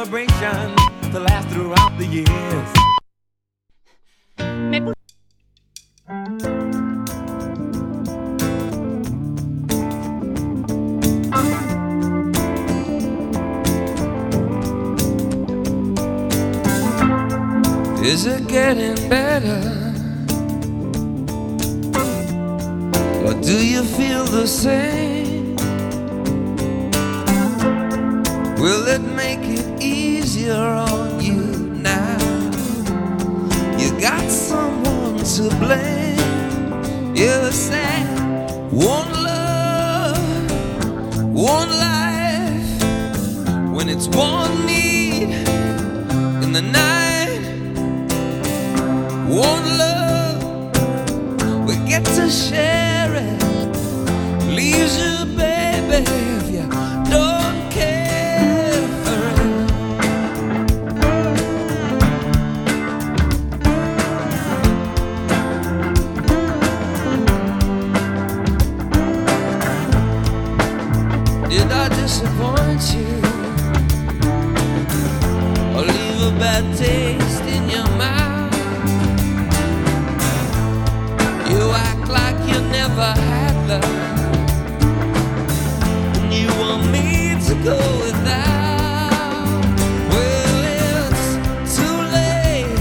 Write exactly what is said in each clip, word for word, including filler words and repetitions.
celebration to last throughout the years. Me pu- Is it getting better? Or do you feel the same? Will it make it easier on you now? You got someone to blame. You said one love, one life. When it's one need in the night, one love, we get to share it. Leaves you, baby, if you don't care for it. Did I disappoint you? Or leave a bad taste in your mouth? You act like you never had love, and you want me to go without. Well, it's too late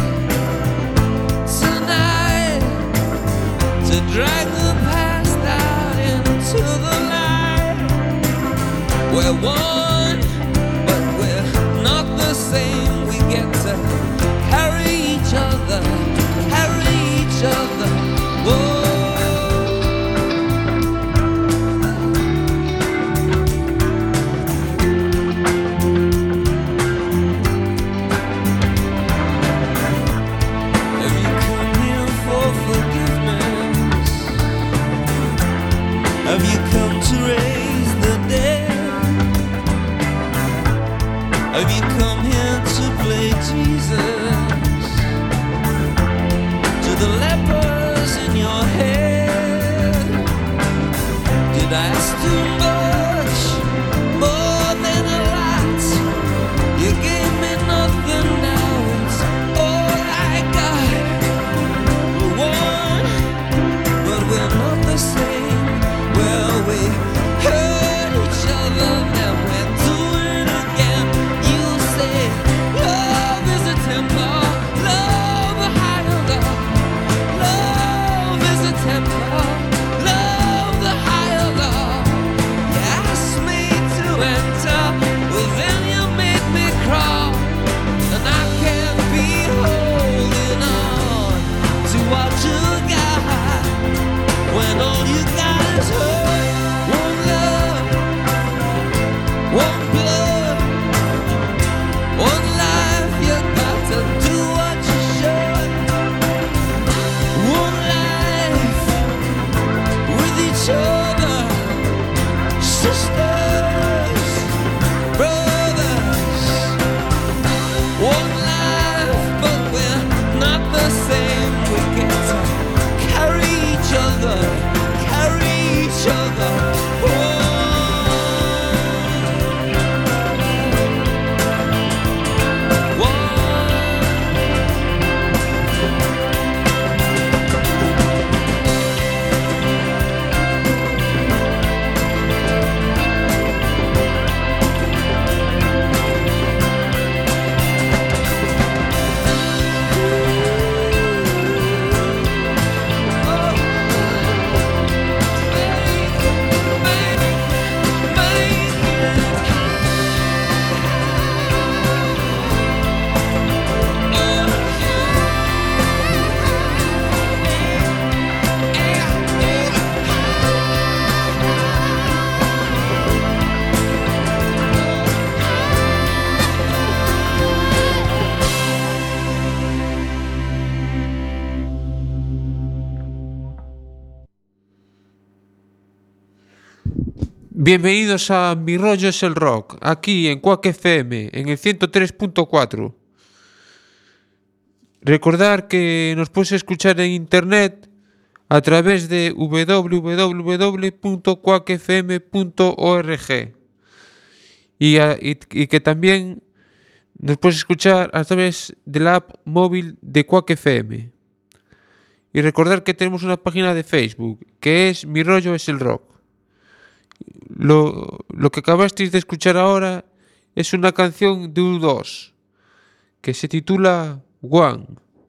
tonight to drag the past out into the light. We're one, but we're not the same. We get to carry each other, carry each other. Whoa. Have you come here for forgiveness? Have you come to raise the dead? Have you come here to play Jesus to the lepers in your head? Did I ask too much, more than a lot? You gave me nothing, now it's all I got. We're one, but we're not the same. Well, we hurt each other, then we're doing it again. You say love is a temper, love a higher love. Love is a temper, love the higher love. You asked me to enter, well then you made me crawl, and I can't be holding on to what you got when all you got is hurt. One love, one blood, one life. You got to do what you should. One life with each other, sisters, brothers. One life, but we're not the same. We get to carry each other, carry each other. One. Bienvenidos a Mi Rollo es el Rock, aquí en Quack F M, en el ciento tres punto cuatro. Recordar que nos puedes escuchar en internet a través de w w w punto quack f m punto org y, a, y, y que también nos puedes escuchar a través de la app móvil de Quack F M. Y recordar que tenemos una página de Facebook, que es Mi Rollo es el Rock. Lo, lo que acabasteis de escuchar ahora es una canción de U dos, que se titula One.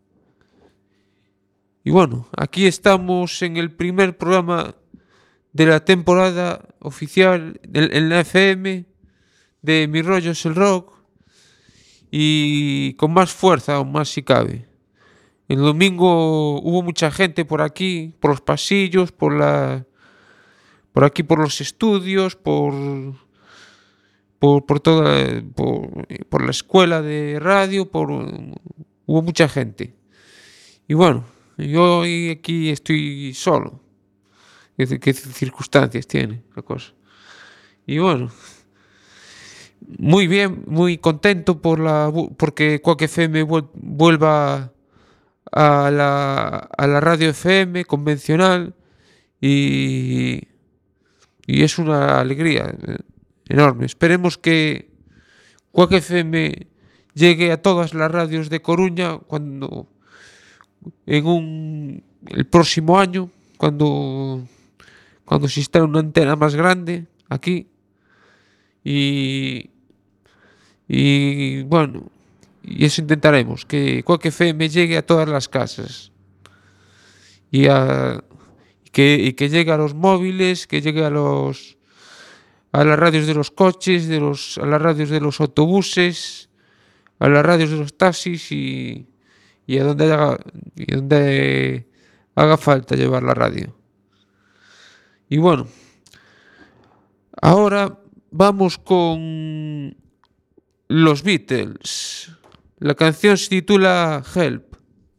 Y bueno, aquí estamos en el primer programa de la temporada oficial en la F M de Mi Rollo es el Rock, y con más fuerza, aún más si cabe. El domingo hubo mucha gente por aquí, por los pasillos, por la, por aquí, por los estudios, por, por, por toda, por, por la escuela de radio, por, hubo mucha gente. Y bueno, yo hoy aquí estoy solo. ¿Qué, qué circunstancias tiene la cosa? Y bueno, muy bien, muy contento por la, porque Quack F M vuelva a la, a la radio F M convencional, y, y es una alegría enorme. Esperemos que Quack F M llegue a todas las radios de Coruña cuando en un el próximo año, cuando cuando se instale una antena más grande aquí, y y bueno, y eso intentaremos, que Quack F M llegue a todas las casas, y a y que, y que llegue a los móviles, que llegue a los a las radios de los coches, de los a las radios de los autobuses, a las radios de los taxis, y, y a donde haga, y donde haga falta llevar la radio. Y bueno, ahora vamos con los Beatles. La canción se titula Help.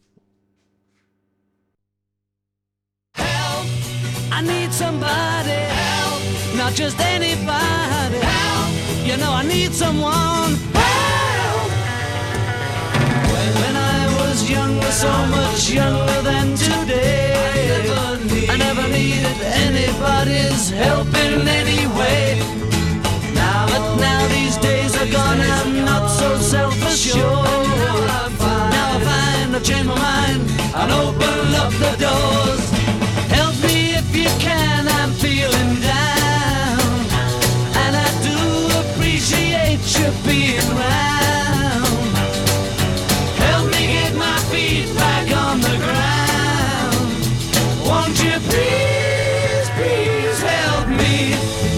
Help, I need somebody. Help, not just anybody. Help, you know I need someone. Help. When I was younger, so much younger than today, I never, need, I never needed anybody's help in any way. Now, but now these days are gone, I'm not so self-assured. Now I find, now I find I've changed my mind and open up the doors. Help me if you can, I'm feeling down, and I do appreciate you being round. Help me get my feet back on the ground. Won't you please, please help me?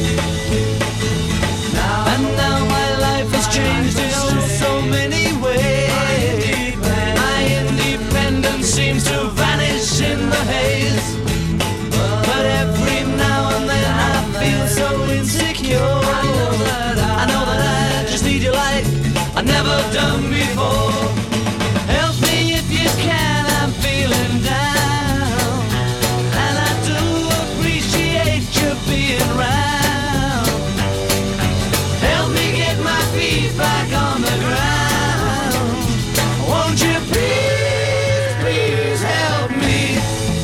And now my life has changed in oh so many ways. My independence seems to vanish in the haze. But every now and then I feel so insecure. I know that I, I, know that I just need your light, I've never done before. Help me if you can, I'm feeling down, and I do appreciate you being round. Help me get my feet back on the ground. Won't you please, please help me?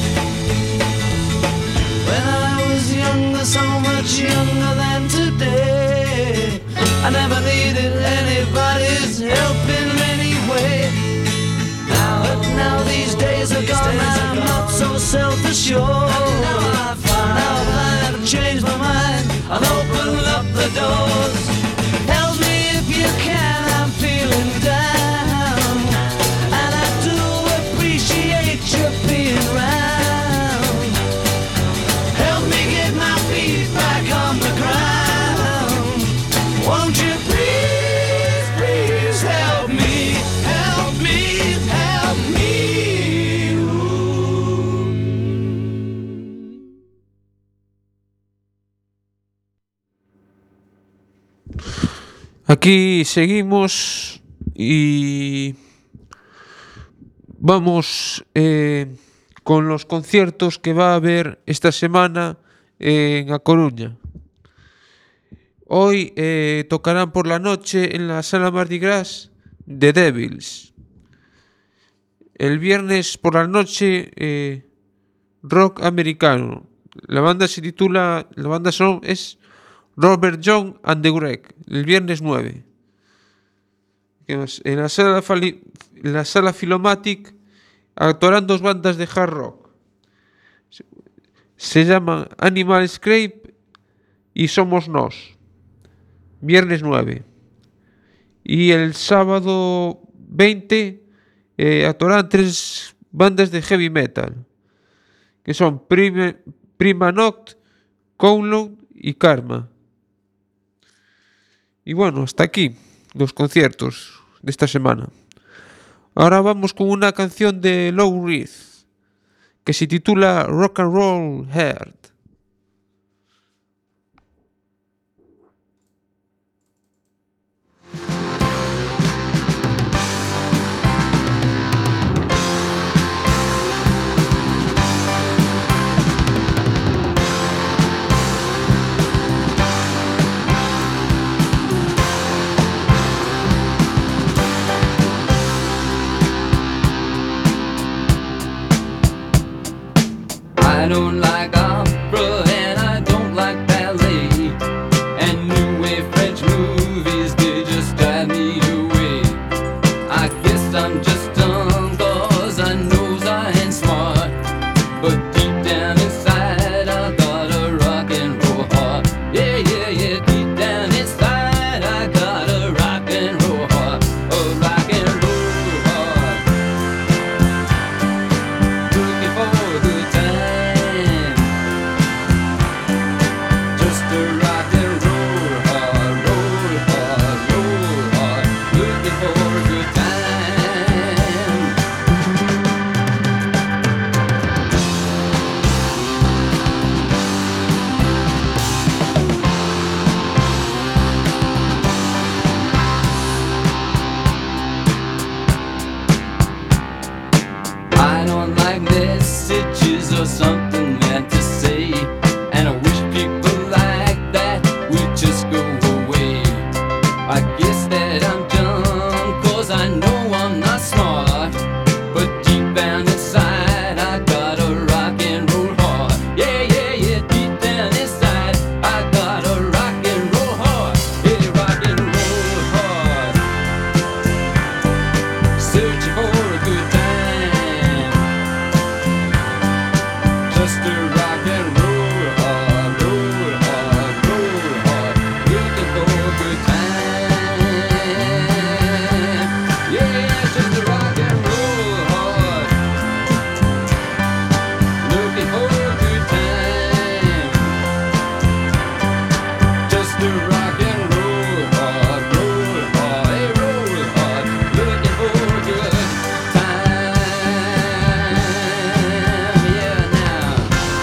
When I was younger, so much younger than today, I never needed anybody's help in any way. Now, but now these days are gone, I'm not so self-assured. Now I find, now I have changed my mind, I'll open up the doors. Help me if you can, I'm feeling down, and I do appreciate you being round. Help me get my feet back on the ground. Won't you please, please help me, help me, help me. Ooh. Aquí seguimos y vamos eh, con los conciertos que va a haber esta semana en A Coruña. Hoy eh, tocarán por la noche en la Sala Mardi Gras The Devils. El viernes por la noche eh, rock americano. La banda se titula, la banda son, es Robert John and the Greg, el viernes nueve. ¿Qué más? En la sala, Fali- en la sala Filomatic actuarán dos bandas de hard rock. Se, se llaman Animal Scrape y Somos Nos. Viernes nueve. Y el sábado veinte eh, actuarán tres bandas de heavy metal, que son Prima, Prima Noct, Kowloon y Karma. Y bueno, hasta aquí los conciertos de esta semana. Ahora vamos con una canción de Lou Reed que se titula Rock and Roll Heart. I don't like opera and I don't like ballet, and new wave French movies, they just drive me away. I guess I'm just dumb cause I know I ain't smart, but deep down inside I got a rock and roll heart. Yeah, yeah, yeah, deep down inside I got a rock and roll heart, a rock and roll heart. Looking for a good time, just a rock and roll hard, roll hard, roll hard. Looking for a good time. I don't like messages or something meant to say, and I wish people like that would just go away. I guess that I'm dumb cause I know I'm not smart, but deep down inside I got a rock and roll heart. Yeah, yeah, yeah, deep down inside I got a rock and roll heart. Yeah, rock and roll heart. Searching for a good time, just a rock and roll hard, roll hard, roll hard. Looking for a good time. Yeah, just a rock and roll hard. Looking for a good time. Just a rock and roll hard, roll hard, hey, roll hard. Looking for a good time. Yeah, now.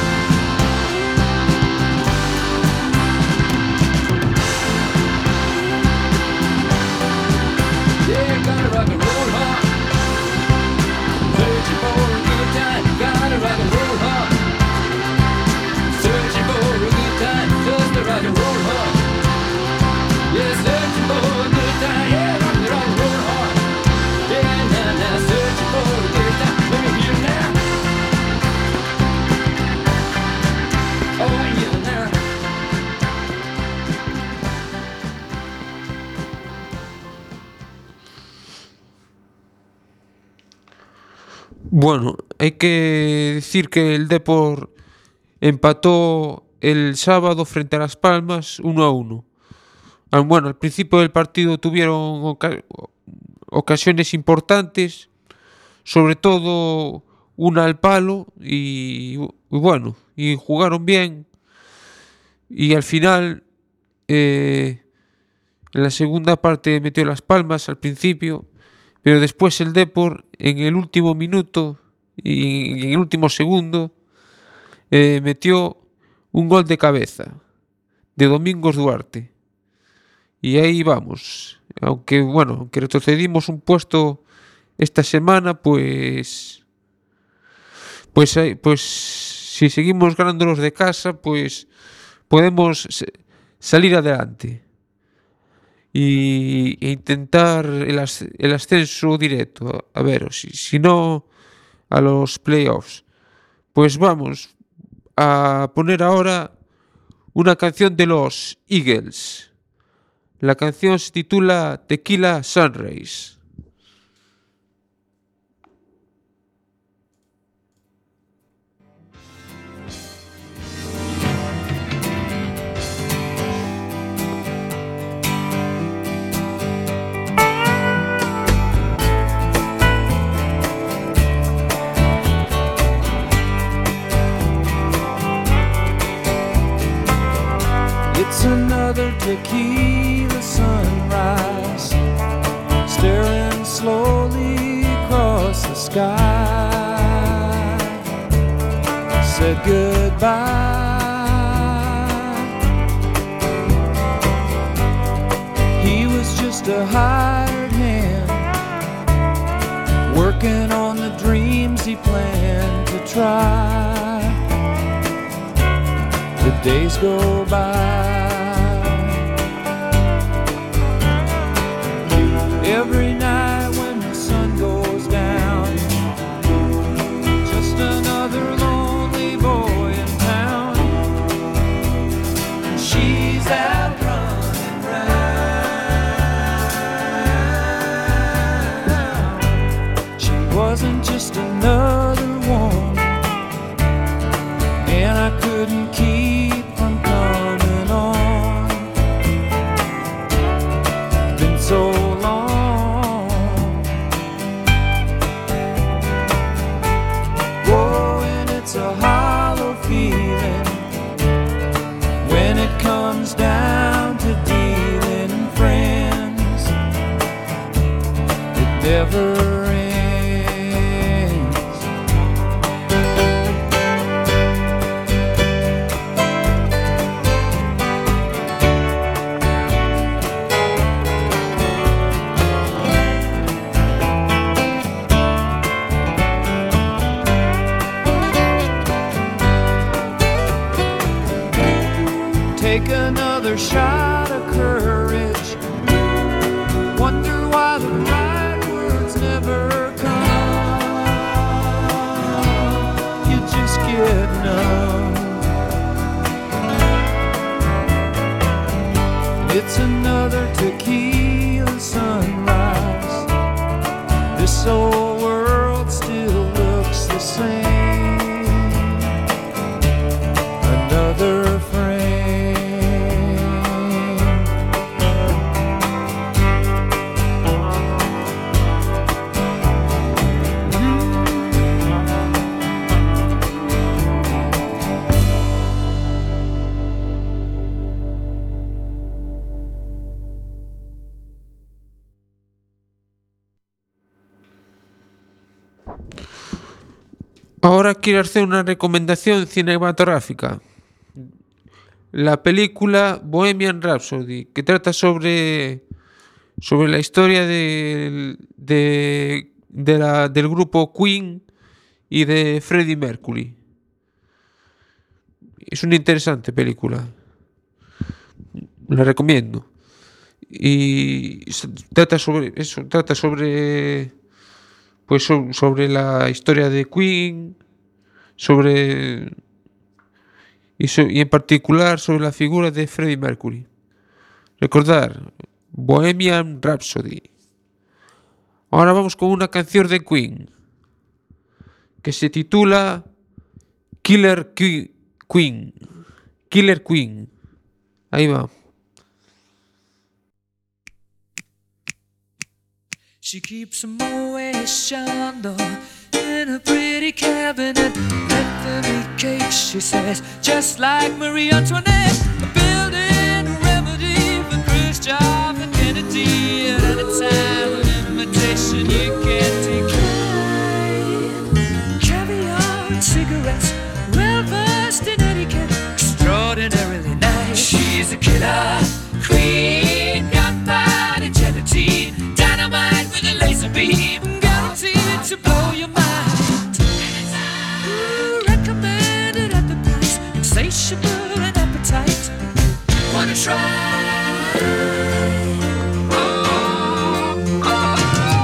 Yeah, gotta rock and roll hard. Searching for a good time. Gotta rock and roll hard. Searching for a good time. Just to rock and roll hard. Yeah, searching for a good time. Yeah, rock and rock and roll hard. Yeah, now, now, searching for a good time. Let me hear it now. Oh, yeah, now. Bueno, hay que decir que el Depor empató el sábado frente a Las Palmas uno a uno. Ah, Bueno, al principio del partido tuvieron oca- ocasiones importantes, sobre todo una al palo y, y bueno, y jugaron bien y al final eh, en la segunda parte metió Las Palmas al principio, pero después el Depor en el último minuto y en el último segundo eh, metió un gol de cabeza de Domingos Duarte. Y ahí vamos. Aunque bueno, aunque retrocedimos un puesto esta semana, pues pues ahí- pues si seguimos ganando los de casa, pues podemos se- salir adelante y, e intentar el, as- el ascenso directo. A ver, si, si no a los playoffs. Pues vamos a poner ahora una canción de los Eagles. La canción se titula Tequila Sunrise. It's another tequila sunrise, staring slowly across the sky. Said goodbye. He was just a hired hand, working on the dreams he planned to try. The days go by. Every night when the sun goes down, just another lonely boy in town. She's out running round. She wasn't just another woman, and I couldn't keep from coming on. It's been so long. It's a hollow feeling when it comes down to dealing friends. It never ends. Take another shot of courage. Wonder why the right words never come. You just get numb. It's another tequila sunrise. This old world still looks the same. Another friend. Ahora quiero hacer una recomendación cinematográfica. La película Bohemian Rhapsody, que trata sobre, sobre la historia de, de, de la, del grupo Queen y de Freddie Mercury. Es una interesante película. La recomiendo. Y trata sobre eso, trata sobre pues sobre la historia de Queen, sobre y, so, y en particular sobre la figura de Freddie Mercury. Recordar Bohemian Rhapsody. Ahora vamos con una canción de Queen que se titula Killer Queen. Killer Queen. Ahí va. She keeps a Moet Chandon in a pretty cabinet. Let them eat cake, she says, just like Marie Antoinette. A building a remedy for Khrushchev and Kennedy. At any time, an invitation you can't decline. Caviar and cigarettes, well versed in etiquette, extraordinarily nice. She's a killer queen, gunpowder gelatine, dynamite with a laser beam, guaranteed to blow your mind. Ooh, recommended at the price, insatiable and appetite. Wanna try? Oh, oh,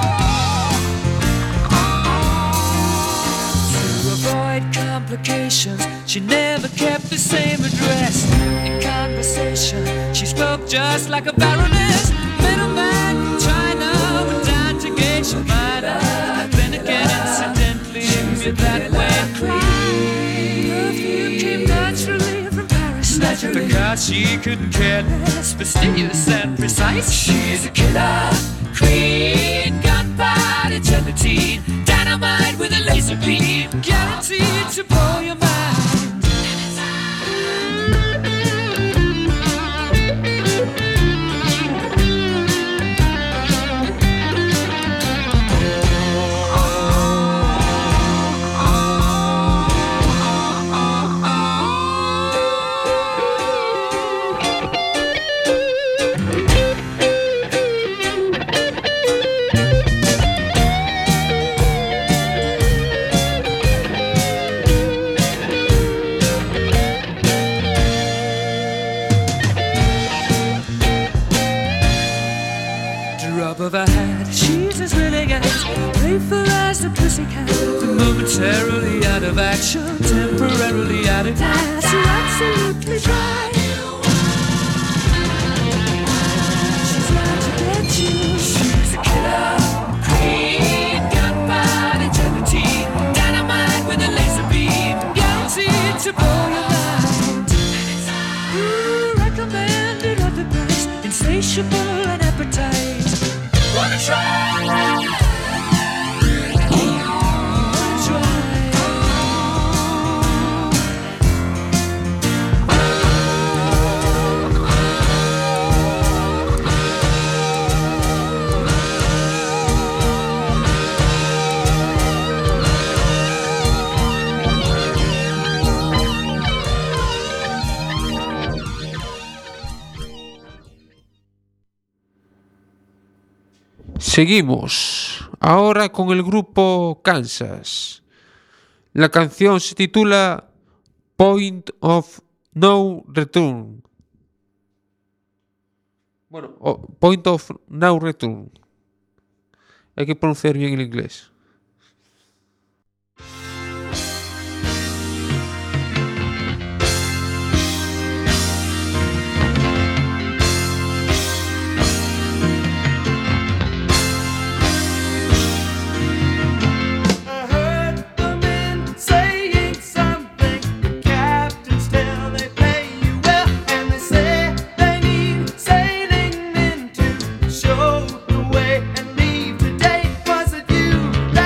oh. To avoid complications, she never kept the same address. In conversation, she's spoke just like a baroness. Middleman from China went down to Geisha Minor. Then again, incidentally, you're that way. Perfume came naturally from Paris. Naturally. Because she couldn't care less, fastidious and precise. She's a killer queen, gunpowder gelatine, dynamite with a laser beam, guaranteed to blow your mind. Of a hat, she's as willing as playful as a pussycat. Momentarily out of action, temporarily out of gas. You're absolutely dry. She's out to get you. She's a killer queen, gunpowder gelatine, dynamite with a laser beam, guaranteed to blow your mind. Ooh, recommended at the price, insatiable and appetite. Wanna try? Seguimos ahora con el grupo Kansas. La canción se titula Point of No Return. Bueno, oh, Point of No Return. Hay que pronunciar bien el inglés. Show the way and leave today. Was it you?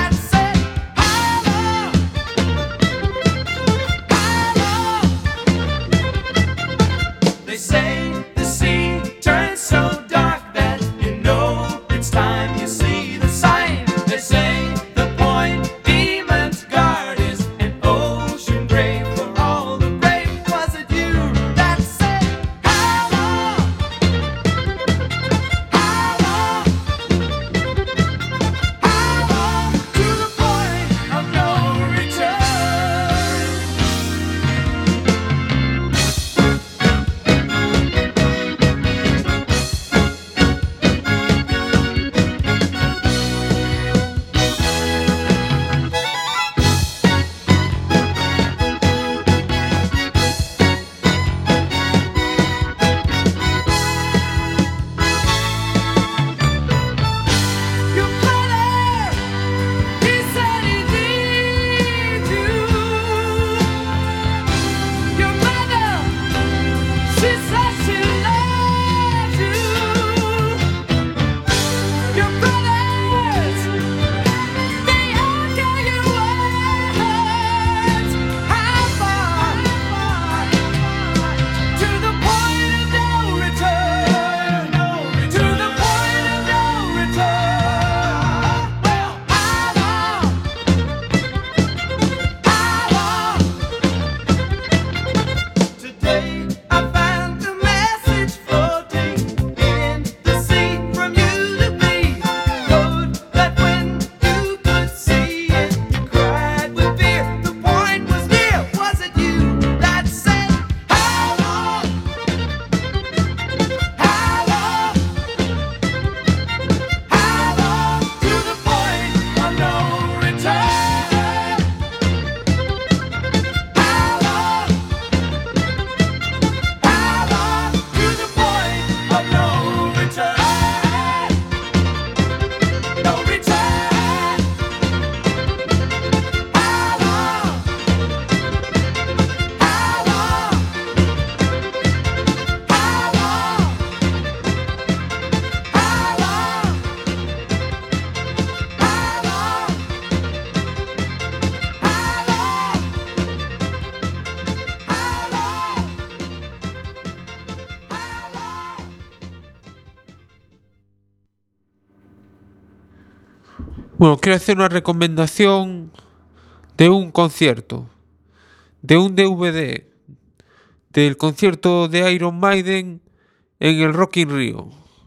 Bueno, quiero hacer una recomendación de un concierto, de un D V D, del concierto de Iron Maiden en el Rock in Rio.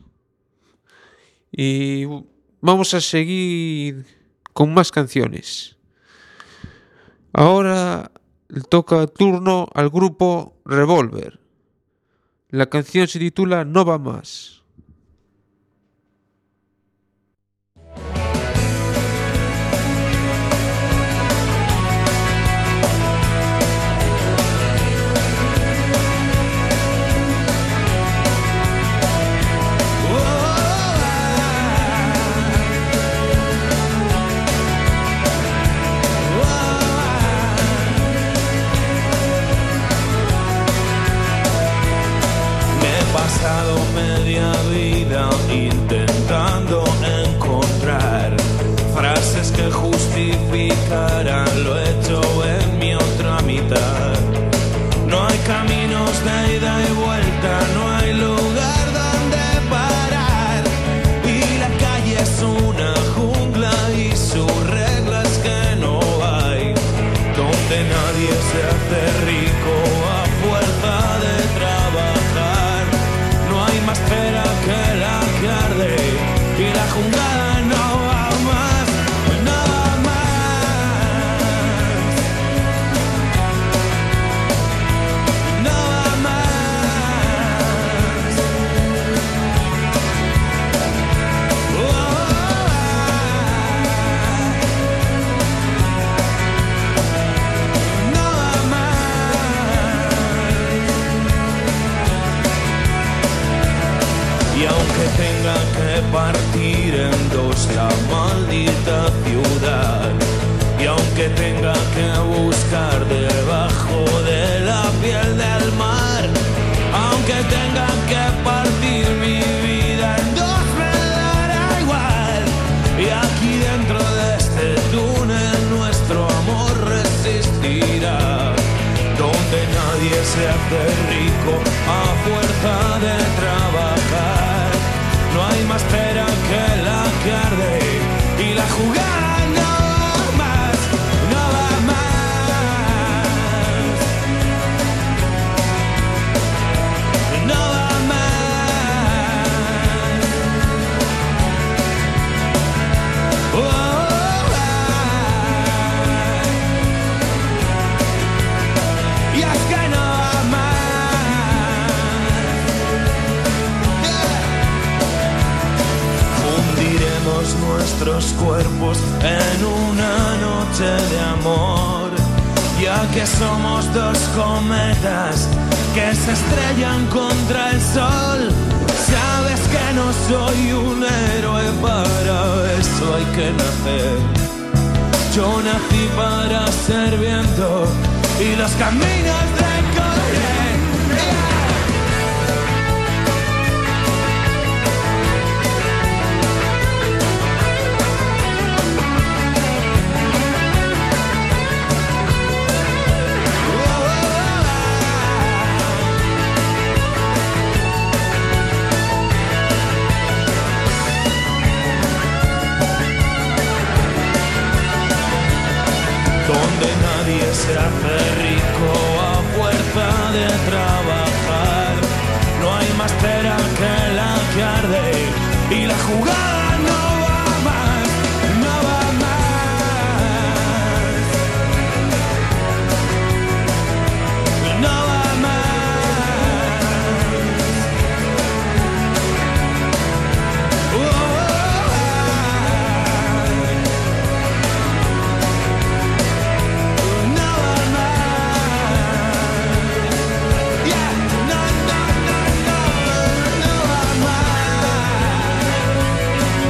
Y vamos a seguir con más canciones. Ahora le toca turno al grupo Revolver. La canción se titula No va más. Pasado media vida intentando encontrar frases que justificaran lo hecho en mi otra mitad. No hay caminos de ida y vuelta, no hay lugar donde parar. Y la calle es una jungla y sus reglas que no hay. Donde nadie se hace rico a fuerza de trabajar. No hay más pera que la que arde y la jungada no va más, no va más, no va más. Oh, no va más. Y aunque tenga que partir en dos la maldita ciudad, y aunque tenga que buscar debajo de la piel del mar, aunque tenga que partir mi vida en dos me dará igual. Y aquí dentro de este túnel nuestro amor resistirá. Donde nadie se hace rico a fuerza de trabajar. No hay más pera que la que arde y la jugada no va más, no va más, no va más. Oh, y es que no va más. Fundiremos nuestros cuerpos en una noche de amor, ya que somos dos cometas que se estrellan contra el sol. Sabes que no soy un héroe, para eso hay que nacer. Yo nací para ser viento y los caminos recorrer. Donde nadie se hace rico a fuerza de trabajar. No hay más pera que la que arde y la jugada no va más, no va más, no va más. Oh, no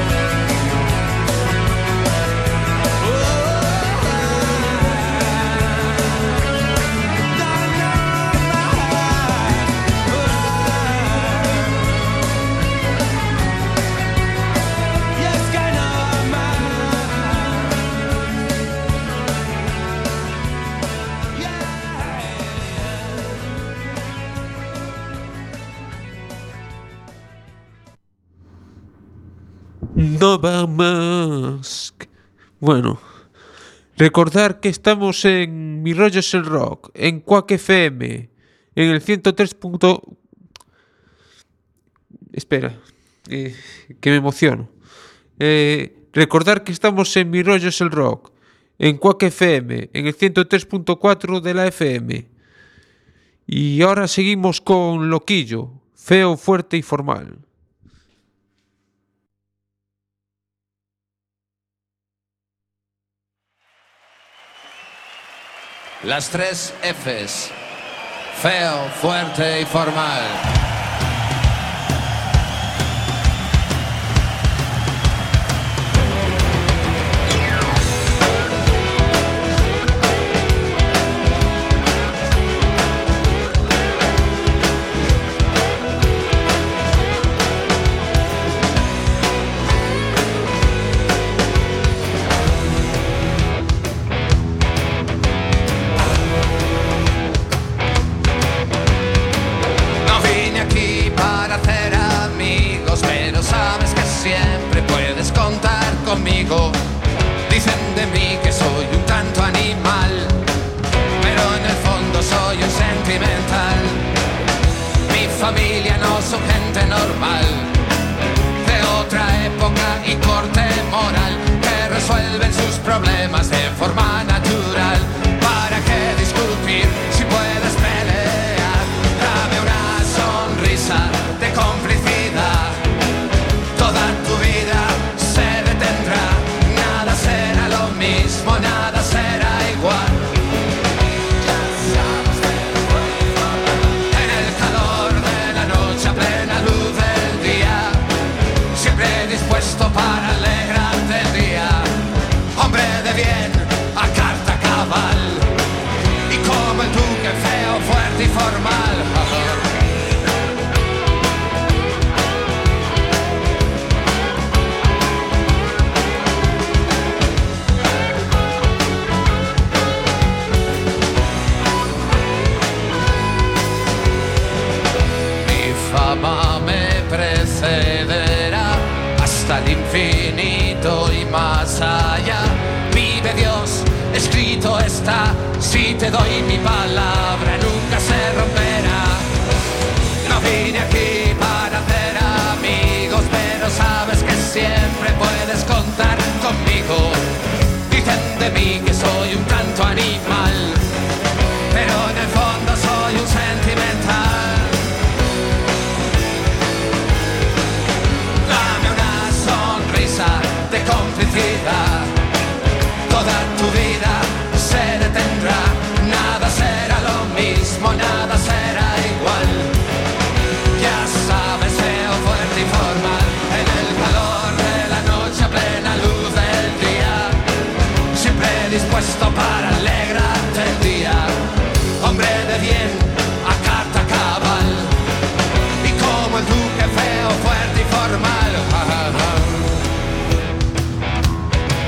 no va más. Bueno, recordar que estamos en Mi Rollo es el Rock, en Quack F M, en el ciento tres. Espera, eh, que me emociono. Eh, recordar que estamos en Mi Rollo es el Rock, en Quack F M, en el ciento tres punto cuatro de la F M. Y ahora seguimos con Loquillo, feo, fuerte y formal. Las tres Fs. Feo, fuerte y formal. Conmigo. Dicen de mí que soy un tanto animal, pero en el fondo soy un sentimental. Mi familia no son gente normal, de otra época y corte moral, que resuelven sus problemas de forma natural. ¿Para qué discutir si puedes pelear? Dame una sonrisa de complicidad. Toda tu vida será lo mismo, nada será igual. En el calor de la noche, a plena luz del día, siempre dispuesto para alegrarte el día. Hombre de bien, a carta cabal, y como el duque feo, fuerte y formal. Fama me precederá hasta el infinito y más allá. Vive Dios, escrito está, si te doy mi palabra nunca se romperá. No vine aquí para hacer amigos, pero sabes que siempre puedes contar conmigo. Dicen de mí que soy un tanto animal, pero en el fondo soy un sentimental. De complicidad, toda tu vida se detendrá, nada será lo mismo, nada será igual. Ya sabes, feo, fuerte y formal, en el calor de la noche, a plena luz del día, siempre dispuesto para alegrarte el día. Hombre de bien, a carta cabal, y como el duque feo, fuerte y formal.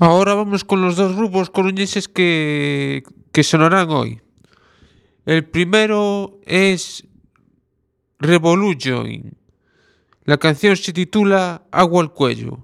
Ahora vamos con los dos grupos coruñeses que, que sonarán hoy. El primero es Revolution. La canción se titula Agua al cuello.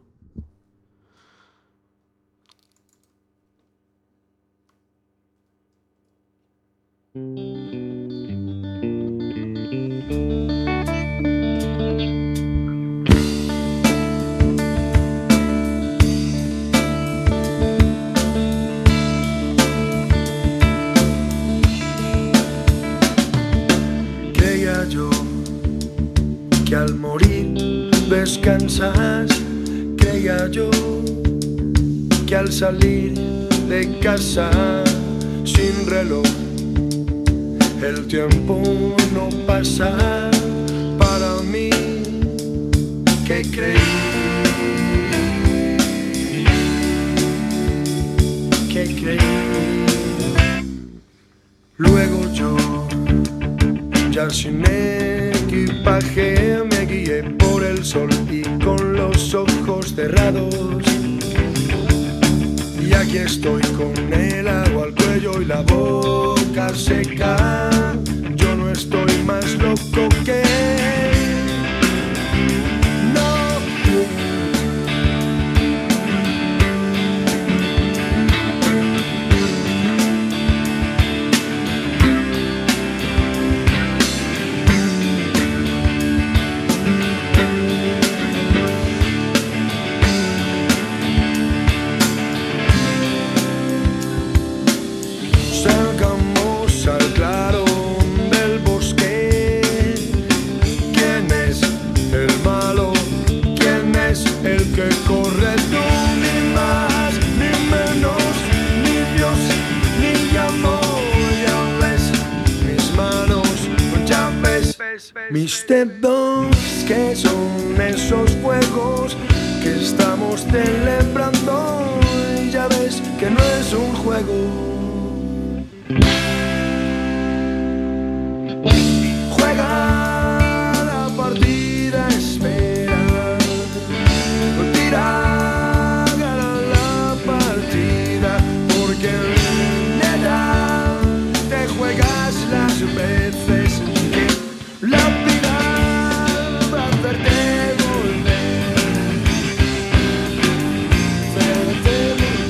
Creía yo que al morir descansas, creía yo que al salir de casa sin reloj el tiempo no pasa. Para mí que creí, que creí. Luego yo, ya sin equipaje, me guié por el sol y con los ojos cerrados. Y aquí estoy con el agua al cuello y la boca seca. Yo no estoy más loco que no. Salgamos al claro del bosque. ¿Quién es el malo? ¿Quién es el que corre? Tú ni más, ni menos, ni Dios, ni amor. Ya ves mis manos, ya ves mis dedos, que son esos fuegos que estamos celebrando. Ya ves que no es un juego. Juega la partida, espera, tira, gana la partida, porque neta te juegas las veces que la vida va a hacerte volver, hacerte volver.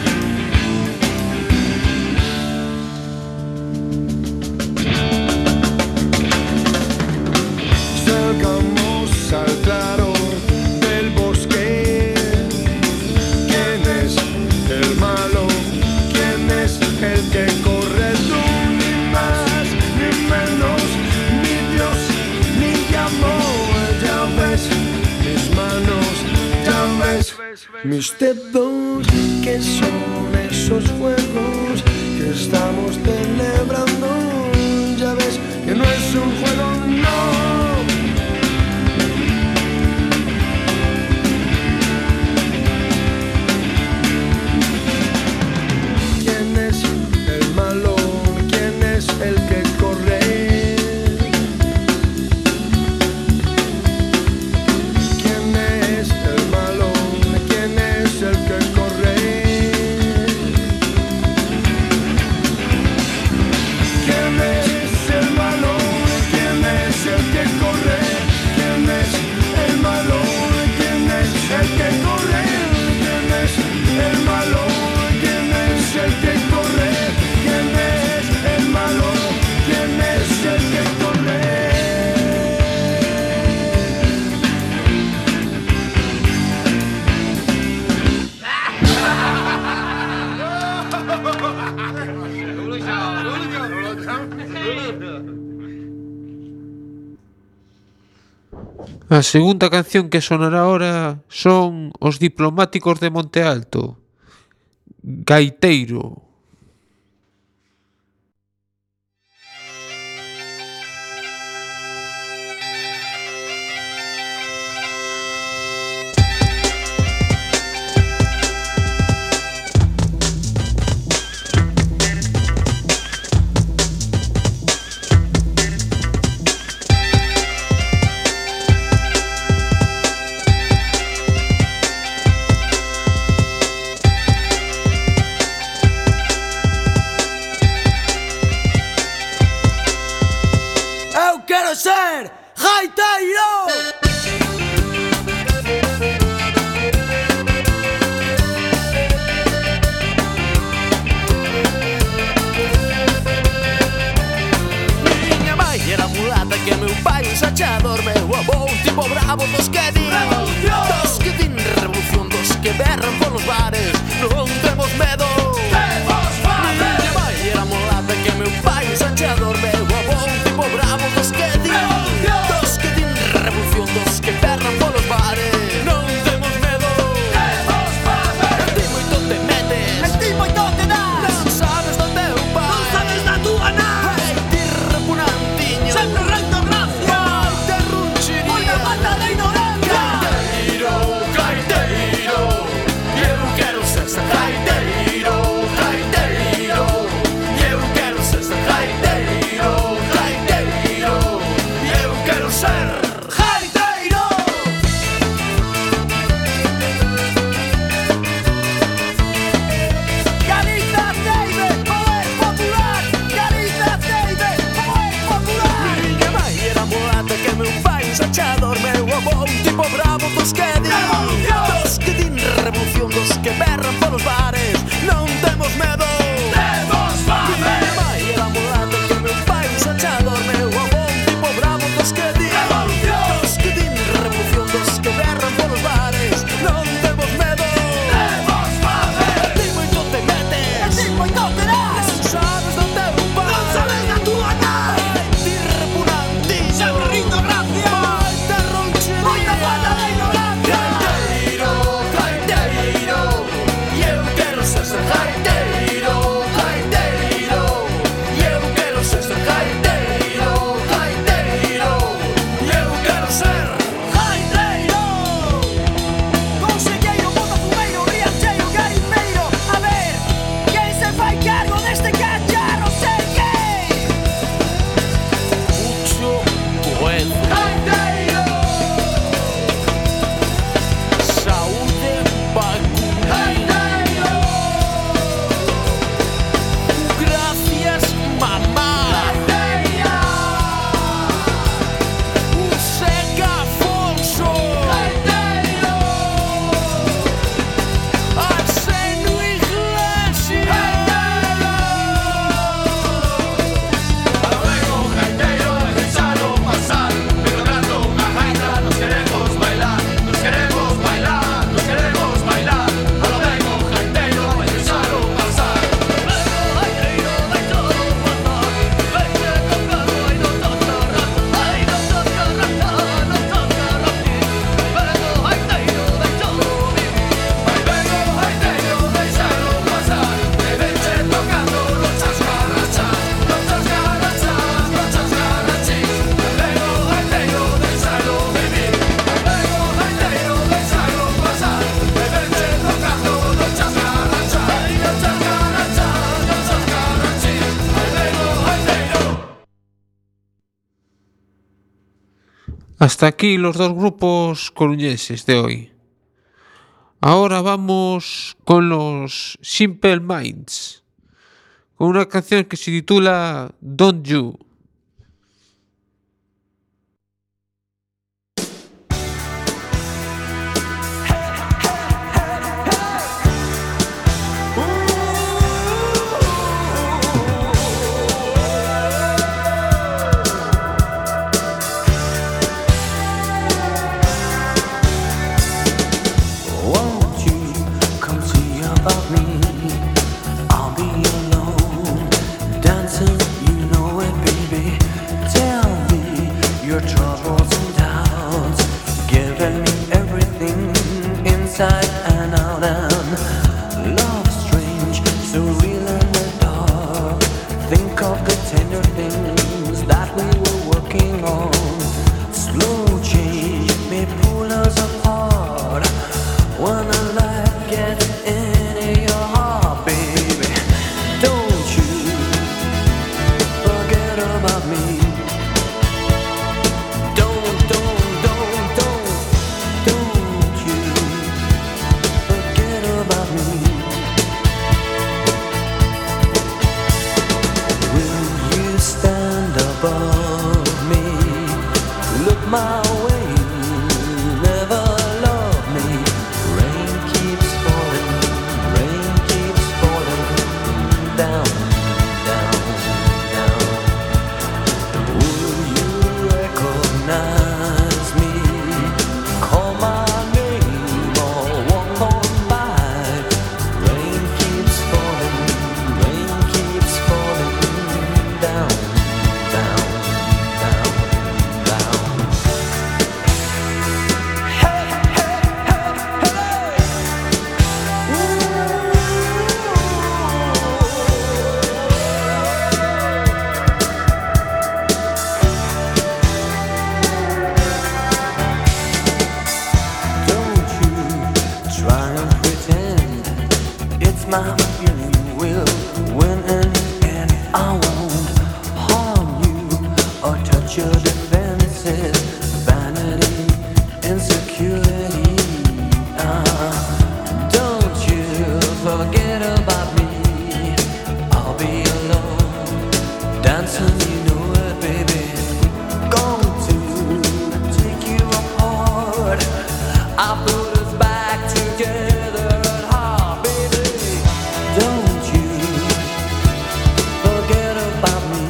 Salgamos al claro del bosque. ¿Quién es el malo? ¿Quién es el que corre? Tú ni más, ni menos, ni Dios, ni amor. Ya ves mis manos, ya ves mis dedos, que son esos fuegos que estamos celebrando. Ya ves que no es un juego, no. ¿Quién es el malo? ¿Quién es el que corre? ¿Quién es el malo? ¿Quién es el que corre? ¿Quién es el malo? ¿Quién es el que corre? ¿Quién es el malo? ¿Quién es el que corre? ¿Quién es el malo? ¿Quién es el que corre? ¿Quién es el malo? ¿Quién es el que corre? A segunda canción que sonará ahora son Os Diplomáticos de Monte Alto. Gaiteiro. quiero ser gaitero. Era mulata que meu pai un sachador meu avó un tipo bravo dos que din dos que din revolución, dos que berran polos bares non temos medo. Miña mai era mulata que meu pai un sachador meu avó un tipo bravo dos que din dos que din revolución, dos que berran polos bares non temos medo. En ti moito te metes, En ti moito te das, non sabes do teu pai, non sabes da túa nada. Ei, ti repugnantiño, Sempre recto gracia, Ai, te runchiría. unha falta de ignorancia. Gaiteiro, gaiteiro, eu quero ser ese gaiteiro, gaiteiro, eu quero ser ese gaiteiro, gaiteiro, eu quero ser Gaiteiro. Galiza Teibe, poder popular. Galiza Teibe, poder popular. Miña mai era mulata que meu pai un sachador, meu avó un tipo bravo dos que din Revolución. dos que din revolución, dos que berran polos bares non temos medo. Miña mai era mulata que meu pai un sachador, meu avó un tipo bravo dos que din dos que din revolución, dos que berran polos bares non temos medo. Ti moito te En metes, ti moito te das, non sabes do teu pai, non sabes da túa nada. ti repugnantiño, Sempre rindo gracia, Ai, te ronchiría. moita falta de ignorancia. Gaiteiro, gaiteiro, eu quero ser ese gaiteiro, gaiteiro, eu quero ser ese gaiteiro, gaiteiro, eu quero ser Gaiteiro. Conselleiro, botafumeiro, riacheiro, garimpeiro. A ver, quen se fai cargo deste cacharro? Sei quen. mucho bueno. Gaiteiro. Saúde vacuna. Gracias, mamá. Un seca Afonso. Arseno Iglesias. Hasta aquí los dos grupos coruñeses de hoy. Ahora vamos con los Simple Minds, con una canción que se titula Don't You. Won't you come see about me? I'll be alone, dancing, you know it, baby. Tell me your troubles and doubts, giving me everything inside and out. And love strange, so real in the dark. Think of the tender things that we were working on. Slow change may pull us apart. When the light gets into your heart, baby, don't you forget about me. my way, never love me. Rain keeps falling, rain keeps falling down, down, down. Will you recognize me? Call my name or walk on by. Rain keeps falling, rain keeps falling down, down, down, down. Hey, hey, hey, hey! Don't you try and pretend it's my feeling will win in the end. I won't harm you or touch your defenses. Vanity, insecurity. Uh, don't you forget about me. I'll be alone, dancing, you know it, baby. Going to take you apart. I put us back together at heart, baby. Don't you forget about me.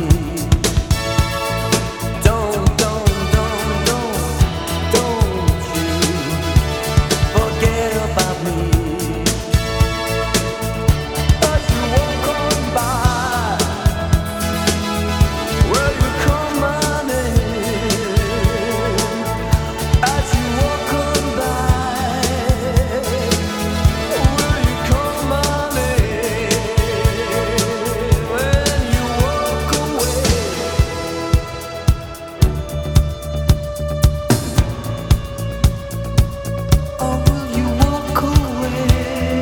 Don't, don't, don't, don't, don't you forget about me. As you walk on by, will you call my name? As you walk on by, will you call my name? When you walk away, or will you walk away?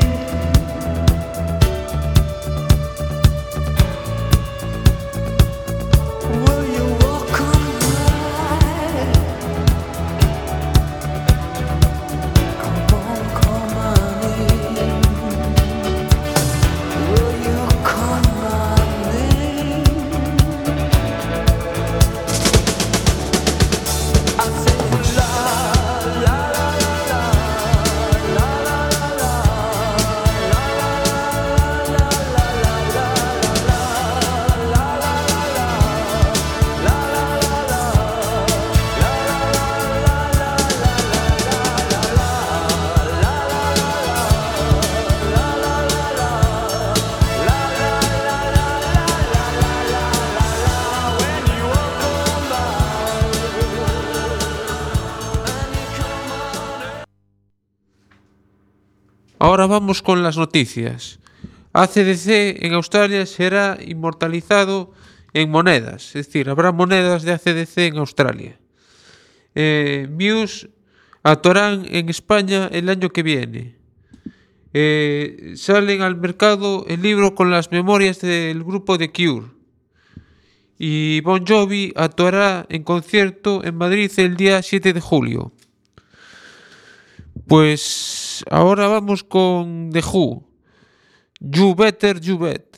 Will you walk away? Come on, call my name. Will you call my name? I say la la la la la la la la la la la Ahora vamos con las noticias. A C D C en Australia será inmortalizado en monedas, es decir, habrá monedas de A C D C en Australia. Eh, Muse actuarán en España el año que viene. Eh, salen al mercado el libro con las memorias del grupo The Cure. Y Bon Jovi actuará en concierto en Madrid el día siete de julio. Pues ahora vamos con The Who. You Better You Bet.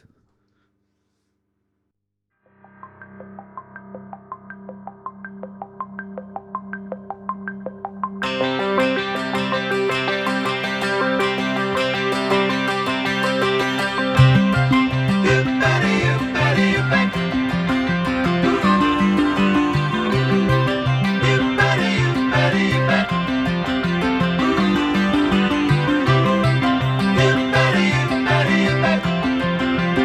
You better, you better, you better.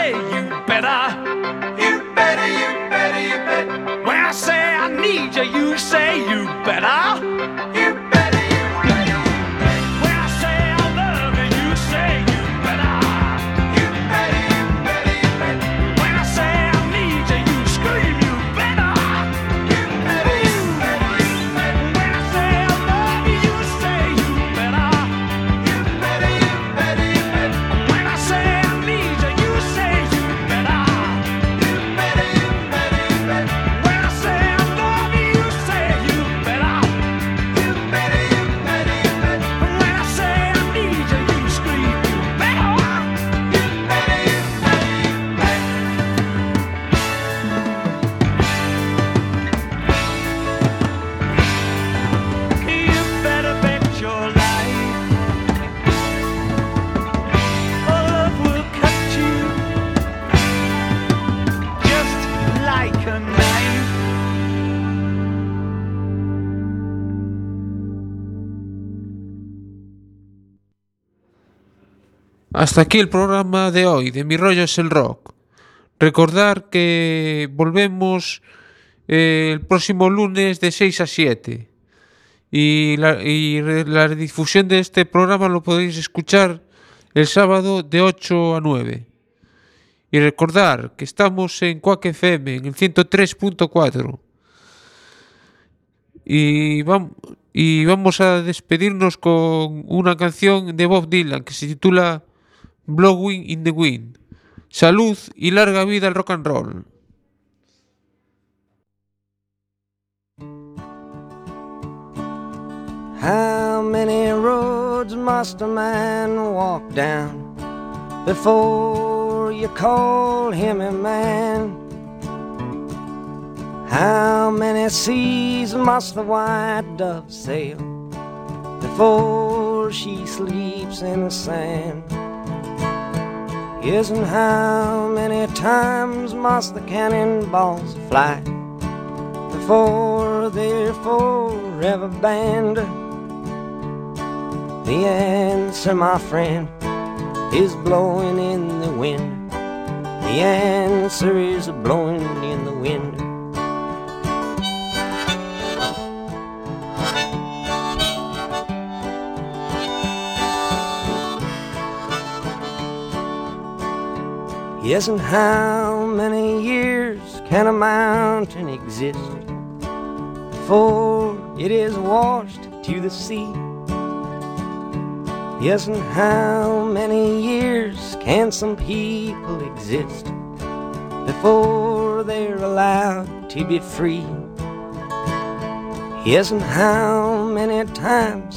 say you better. You better, you better, you better. When I say I need you, you say you better. You better, you better. When I say I love you, you say you better. You better, you better, you better. When I say I need you, you scream you better. You better, you better, you better. When I say I love you, you say you better. You better, you better, you better. When I say I need you, you say you better. You better, you better, you better. When I say I love you, you say you better. You better, you better, you better. When I say I need you, you scream you better. You better, you better, you better. You better bet your life love will cut you just like a knife. Hasta aquí el programa de hoy de Mi Rollo es el Rock. Recordar que volvemos eh, el próximo lunes de seis a siete. Y la, y re- la difusión de este programa lo podéis escuchar el sábado de ocho a nueve. Y recordar que estamos en Quack F M, en el ciento tres punto cuatro. Y, vam- y vamos a despedirnos con una canción de Bob Dylan que se titula Blowing in the Wind. Salud y larga vida al rock and roll. How many roads must a man walk down before you call him a man? How many seas must the white dove sail before she sleeps in the sand? Yes, and how many times must the cannonballs fly before they're forever banned? The answer, my friend, is blowing in the wind. The answer is blowing in the wind. Yes, and how many years can a mountain exist before it is washed to the sea? Yes, and how many years can some people exist before they're allowed to be free? Yes, and how many times